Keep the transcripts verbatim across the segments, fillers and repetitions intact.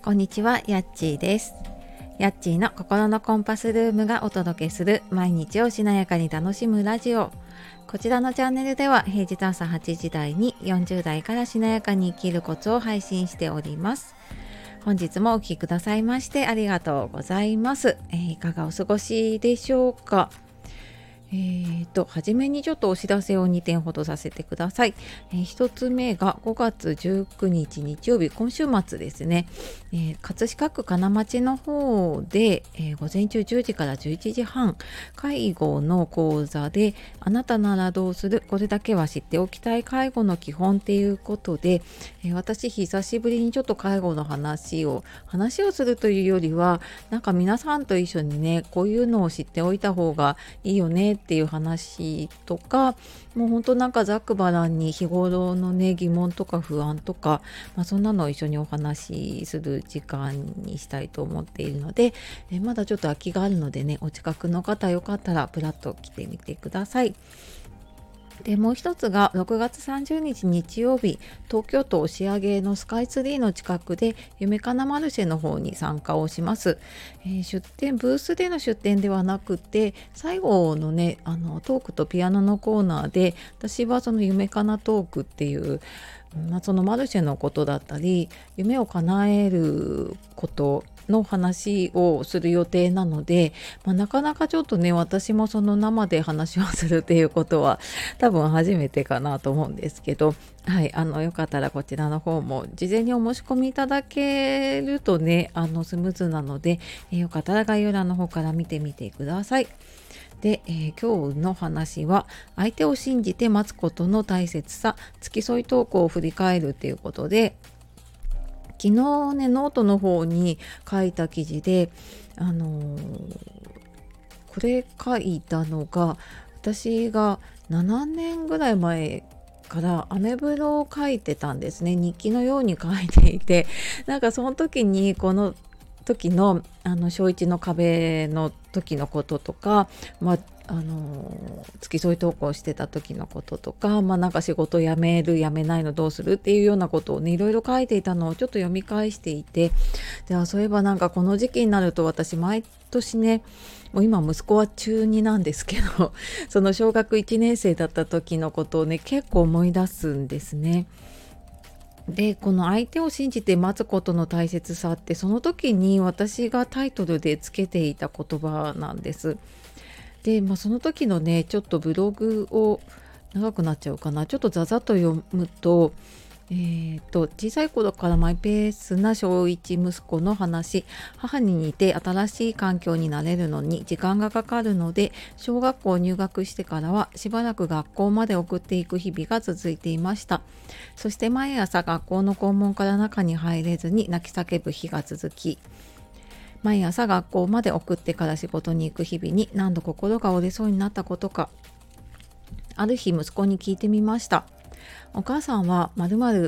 こんにちは、やっちーです。やっちーの心のコンパスルームがお届けする毎日をしなやかに楽しむラジオ。こちらのチャンネルでは平日朝はちじ台によんじゅう代からしなやかに生きるコツを配信しております。本日もお聞きくださいましてありがとうございます。えー、いかがお過ごしでしょうか。えーと、はじめにちょっとお知らせをにてんほどさせてください。えー、ひとつめがごがつじゅうくにち日曜日、今週末ですね、えー、葛飾区金町の方で、えー、午前中じゅうじからじゅういちじはん、介護の講座であなたならどうする？これだけは知っておきたい介護の基本っていうことで、えー、私久しぶりにちょっと介護の話を話をするというよりは、なんか皆さんと一緒にね、こういうのを知っておいた方がいいよねっていう話とか、もうほんとなんかざっくばらんに日頃のね疑問とか不安とか、まあ、そんなのを一緒にお話しする時間にしたいと思っているので、えまだちょっと空きがあるのでね、お近くの方よかったらプラッと来てみてください。でもう一つがろくがつさんじゅうにち日曜日、東京都押上のスカイツリーの近くで夢かなマルシェの方に参加をします。えー、出店ブースでの出店ではなくて、最後のねあのトークとピアノのコーナーで、私はその夢かなトークっていう、まあ、そのマルシェのことだったり夢を叶えることの話をする予定なので、まあ、なかなかちょっとね私もその生で話をするっていうことは多分初めてかなと思うんですけど、はい、あのよかったらこちらの方も事前にお申し込みいただけるとねあのスムーズなので、えー、よかったら概要欄の方から見てみてください。で、えー、今日の話は相手を信じて待つことの大切さ、付き添い投稿を振り返るということで、昨日ねノートの方に書いた記事で、あのー、これ書いたのが私がななねんぐらい前からアメブロを書いてたんですね。日記のように書いていて、なんかその時にこの時のあの小いちの壁の時のこととか、まああの付き添い投稿してた時のこととか、まあなんか仕事辞める辞めないのどうするっていうようなことをねいろいろ書いていたのをちょっと読み返していて、ではそういえばなんかこの時期になると私毎年ね、もう今息子は中になんですけどその小学いちねん生だった時のことをね結構思い出すんですね。でこの相手を信じて待つことの大切さって、その時に私がタイトルでつけていた言葉なんです。で、まあ、その時のねちょっとブログを長くなっちゃうかな、ちょっとざざっと読むと、えー、と小さい頃からマイペースな小いち息子の話、母に似て新しい環境に慣れるのに時間がかかるので、小学校入学してからはしばらく学校まで送っていく日々が続いていました。そして毎朝学校の校門から中に入れずに泣き叫ぶ日が続き、毎朝学校まで送ってから仕事に行く日々に何度心が折れそうになったことか。ある日息子に聞いてみました。お母さんは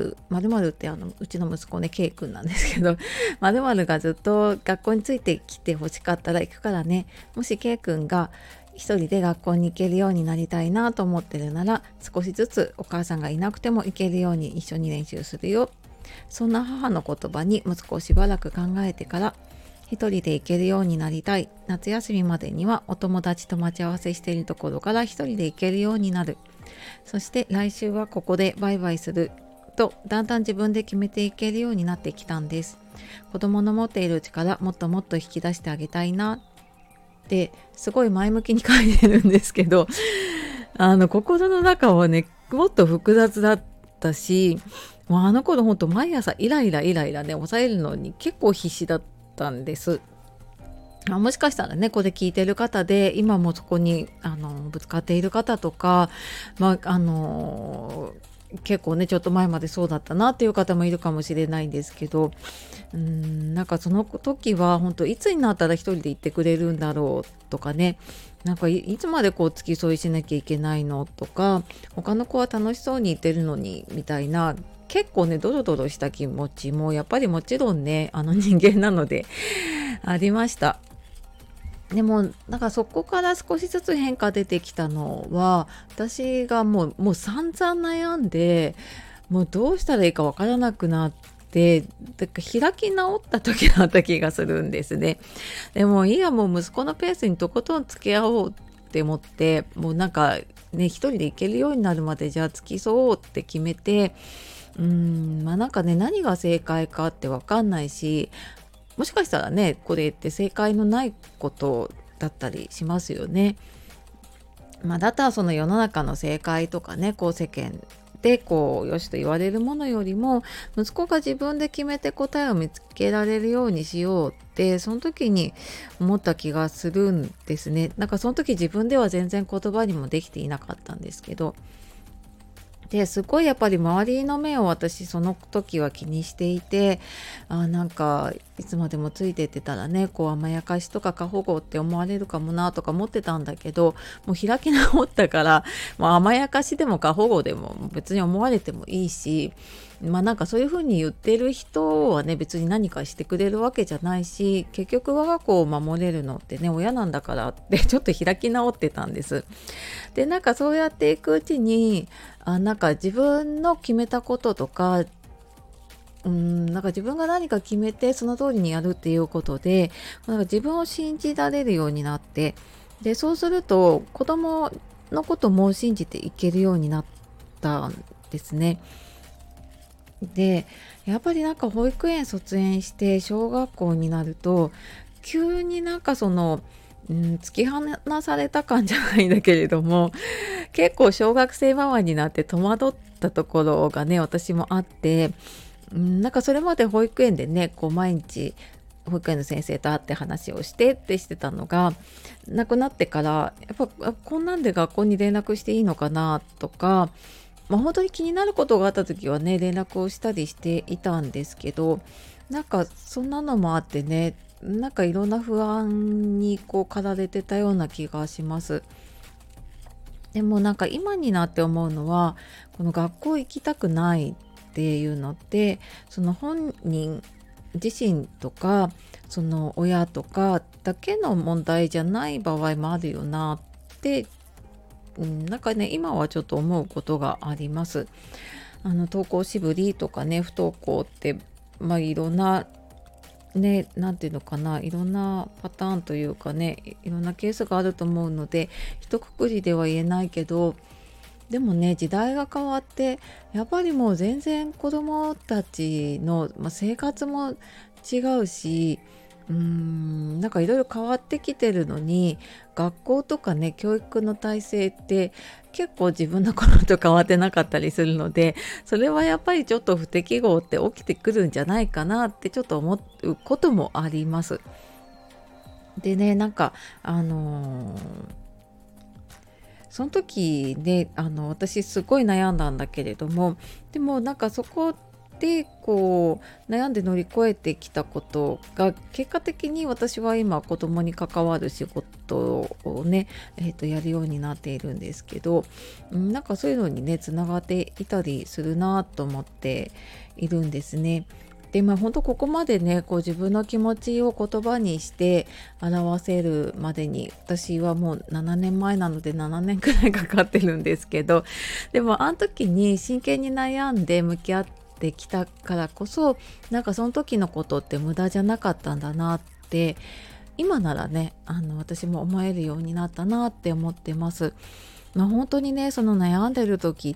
〇〇〇〇ってあのうちの息子ね K 君なんですけど〇〇がずっと学校についてきて欲しかったら行くからね、もし K 君が一人で学校に行けるようになりたいなと思ってるなら、少しずつお母さんがいなくても行けるように一緒に練習するよ。そんな母の言葉に息子をしばらく考えてから、一人で行けるようになりたい、夏休みまでにはお友達と待ち合わせしているところから一人で行けるようになる、そして来週はここでバイバイすると、だんだん自分で決めていけるようになってきたんです。子供の持っている力もっともっと引き出してあげたいなってすごい前向きに書いてるんですけど、あの心の中はねもっと複雑だったし、もうあの頃ほんと毎朝イライライライラね抑えるのに結構必死だったんです。もしかしたらねこれ聞いてる方で今もそこにあのぶつかっている方とか、まああの結構ねちょっと前までそうだったなっていう方もいるかもしれないんですけど、うーんなんかその時は本当いつになったら一人で行ってくれるんだろうとかね、なんか い, いつまでこう付き添いしなきゃいけないのとか、他の子は楽しそうに行ってるのにみたいな、結構ねドロドロした気持ちもやっぱりもちろんねあの人間なのでありました。でもなんかそこから少しずつ変化出てきたのは、私がもうもう散々悩んでもうどうしたらいいかわからなくなっで、だから開き直った時だった気がするんですね。でもいいや、もう息子のペースにとことん付き合おうって思って、もうなんかね、一人で行けるようになるまでじゃあ付き添おうって決めて、うーんまあなんかね、何が正解かってわかんないし、もしかしたらね、これって正解のないことだったりしますよね。まあ、だったらその世の中の正解とかね、こう世間でこうよしと言われるものよりも、息子が自分で決めて答えを見つけられるようにしようってその時に思った気がするんですね。なんかその時自分では全然言葉にもできていなかったんですけど、ですごいやっぱり周りの目を私その時は気にしていて、あなんかいつまでもついてってたらね、こう甘やかしとか過保護って思われるかもなとか思ってたんだけど、もう開き直ったから、もう甘やかしでも過保護でも別に思われてもいいし、まあなんかそういうふうに言ってる人はね、別に何かしてくれるわけじゃないし、結局我が子を守れるのってね、親なんだからってちょっと開き直ってたんです。で、なんかそうやっていくうちに、あなんか自分の決めたこととか、うん、なんか自分が何か決めてその通りにやるっていうことで、なんか自分を信じられるようになって、で、そうすると子供のことも信じていけるようになったんですね。で、やっぱりなんか保育園卒園して小学校になると、急になんかその、うん、突き放された感じゃないんだけれども、結構小学生ママになって戸惑ったところがね、私もあって、うん、なんかそれまで保育園でね、こう毎日保育園の先生と会って話をしてってしてたのが、なくなってから、やっぱあこんなんで学校に連絡していいのかなとか、まあ、本当に気になることがあった時はね、連絡をしたりしていたんですけど、なんかそんなのもあってね、なんかいろんな不安にこう駆られてたような気がします。でもなんか今になって思うのは、この学校行きたくないっていうのって、その本人自身とか、その親とかだけの問題じゃない場合もあるよなって、うん、なんかね、今はちょっと思うことがあります。あの登校しぶりとかね、不登校って、まあいろんなね、なんていうのかな、いろんなパターンというかね、いいろんなケースがあると思うので、一括りでは言えないけど、でもね、時代が変わって、やっぱりもう全然子どもたちの、まあ、生活も違うし、うーん、なんかいろいろ変わってきてるのに、学校とかね、教育の体制って結構自分の頃と変わってなかったりするので、それはやっぱりちょっと不適合って起きてくるんじゃないかなってちょっと思うこともあります。でね、なんかあのーその時ね、あの私すごい悩んだんだけれども、でもなんかそこでこう悩んで乗り越えてきたことが結果的に私は今子供に関わる仕事をね、えー、とやるようになっているんですけど、うんなんかそういうのにねつながっていたりするなと思っているんですね。で、まあ本当ここまでね、こう自分の気持ちを言葉にして表せるまでに、私はもうななねんまえなのでななねんくらいかかってるんですけど、でもあの時に真剣に悩んで向き合ってきたからこそ、なんかその時のことって無駄じゃなかったんだなって、今ならね、あの私も思えるようになったなって思ってます。まあ、本当にね、その悩んでる時って、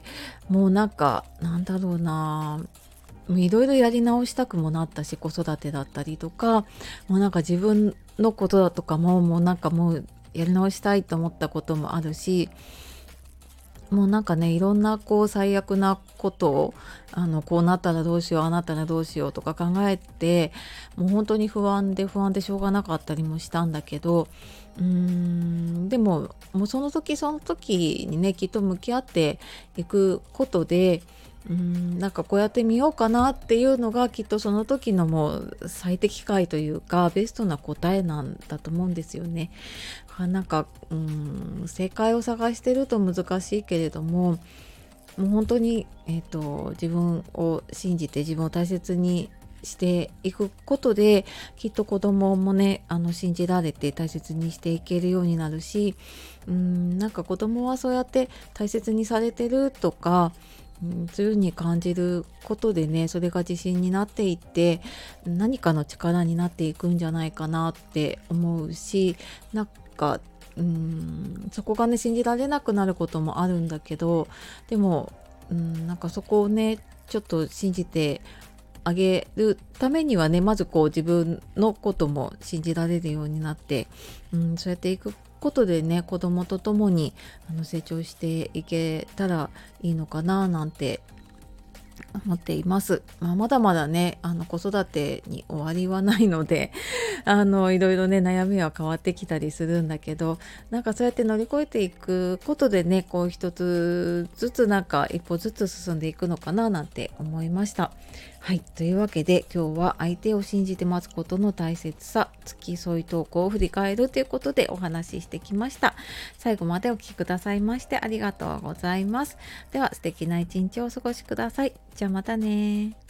もうなんかなんだろうな、いろいろやり直したくもなったし、子育てだったりとか、もうなんか自分のことだとかも、もうなんかもうやり直したいと思ったこともあるし、もうなんかね、いろんなこう最悪なことを、あの、こうなったらどうしよう、ああなったらどうしようとか考えて、もう本当に不安で不安でしょうがなかったりもしたんだけど、うーん、でも、もうその時その時にね、きっと向き合っていくことで、うーん、なんかこうやってみようかなっていうのがきっとその時のもう最適解というかベストな答えなんだと思うんですよね。はなんかうーん正解を探してると難しいけれども、もう本当に、えーと、自分を信じて自分を大切にしていくことで、きっと子供もね、あの信じられて大切にしていけるようになるし、うーんなんか子供はそうやって大切にされてるとか、 うん、そういう風に感じることでね、それが自信になっていって何かの力になっていくんじゃないかなって思うし、なんかうーんそこがね信じられなくなることもあるんだけど、でもうんなんかそこをねちょっと信じてあげるためにはね、まずこう自分のことも信じられるようになって、うん、そうやっていくことでね、子供と共にあの成長していけたらいいのかななんて思っています。まあ、まだまだね、あの子育てに終わりはないので、あのいろいろね悩みは変わってきたりするんだけど、なんかそうやって乗り越えていくことでね、こう一つずつなんか一歩ずつ進んでいくのかななんて思いました。はい、というわけで今日は相手を信じて待つことの大切さ、付き添い投稿を振り返るということでお話ししてきました。最後までお聞きくださいましてありがとうございます。では素敵な一日をお過ごしください。じゃあまたね。